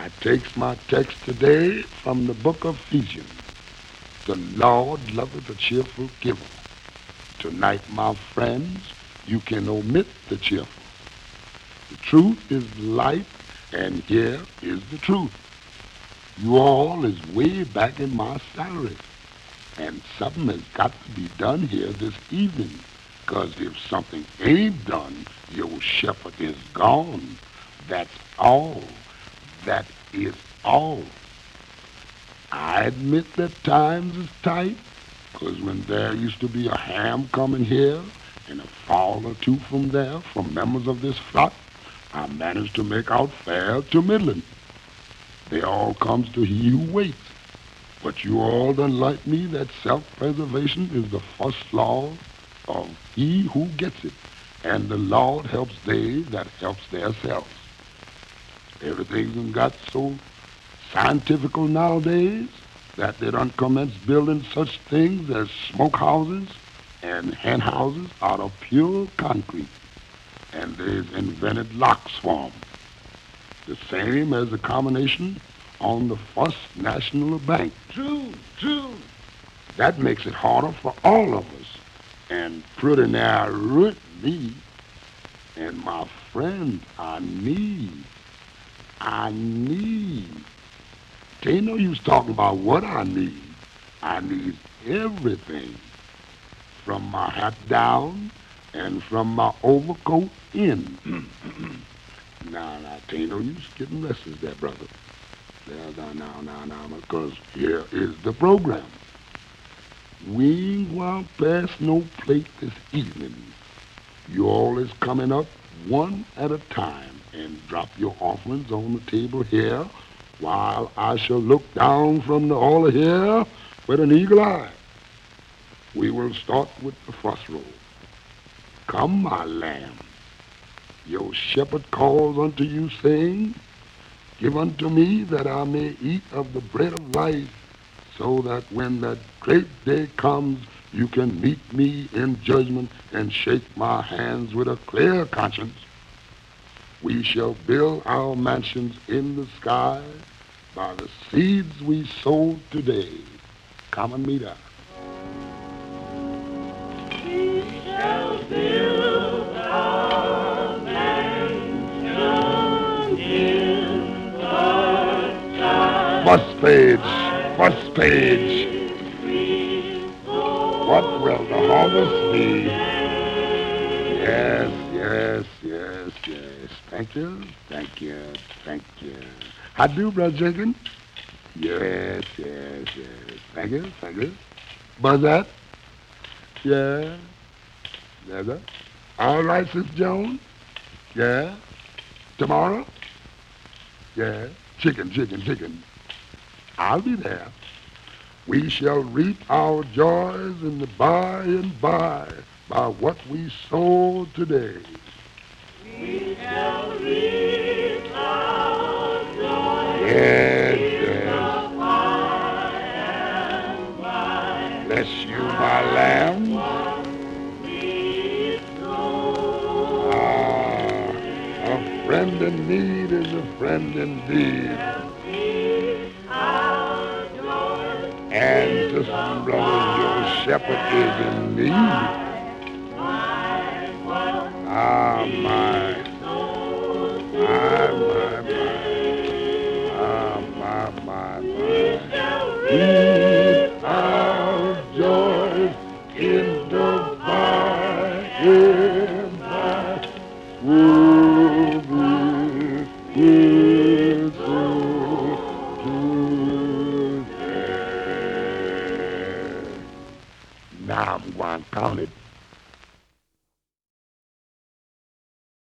I takes my text today from the book of Ephesians. The Lord loveth a cheerful giver. Tonight, my friends, you can omit the cheerful. The truth is life, and here is the truth. You all is way back in my salary, and something has got to be done here this evening, 'cause if something ain't done, your shepherd is gone. That's all. That is all. I admit that times is tight, 'cause when there used to be a ham coming here and a fall or two from there from members of this flock, I managed to make out fair to middling. They all comes to he who waits. But you all done like me that self-preservation is the first law of he who gets it, and the Lord helps they that helps theirselves. Everything's done got so scientifical nowadays that they done commence building such things as smokehouses and hen houses out of pure concrete. And they've invented lock swarm, the same as the combination on the First National Bank. True, true. That makes it harder for all of us, and pretty nigh ruined me and my friend. I need. Ain't no use talking about what I need. I need everything, from my hat down and from my overcoat in. Now, ain't no use getting restless there, brother. Now, because here is the program. We ain't gonna pass no plate this evening. You all is coming up one at a time and drop your offerings on the table here while I shall look down from the altar here with an eagle eye. We will start with the first row. Come, my lamb. Your shepherd calls unto you, saying, Give unto me that I may eat of the bread of life, so that when that great day comes, you can meet me in judgment and shake my hands with a clear conscience. We shall build our mansions in the sky by the seeds we sowed today. Come and meet us. We shall build our mansions in the sky. First page. What will the harvest be? Yes. Thank you. How do, Brother Jenkins? Yes. Thank you. Buzzette? Yeah. There. All right, Sister Jones? Yeah. Tomorrow? Yeah. Chicken. I'll be there. We shall reap our joys in the by and by what we sow today. We shall reap our joy Yes. in the by and by. Bless you, my lamb. What we sow. A friend in need is a friend indeed. And sisters and brothers, your shepherd is in need. My. Reap our joys in the by and by. Will be so today. Now I'm going to count it.